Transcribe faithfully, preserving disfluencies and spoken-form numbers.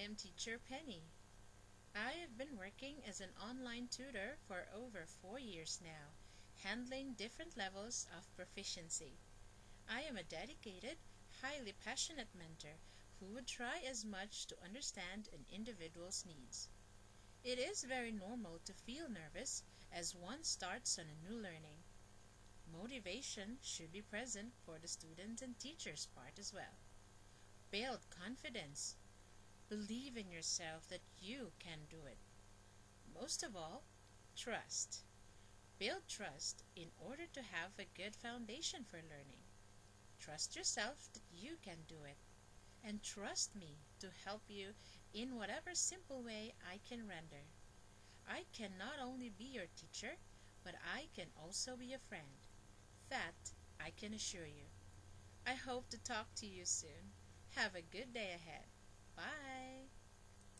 am teacher Penny. I have been working as an online tutor for over four years now, handling different levels of proficiency. I am a dedicated, highly passionate mentor who would try as much to understand an individual's needs. It is very normal to feel nervous as one starts on a new learning. Motivation should be present for the student and teacher's part as well. Build confidence. Believe in yourself that you can do it. Most of all, trust. Build trust in order to have a good foundation for learning. Trust yourself that you can do it. And trust me to help you in whatever simple way I can render. I can not only be your teacher, but I can also be a friend. That I can assure you. I hope to talk to you soon. Have a good day ahead.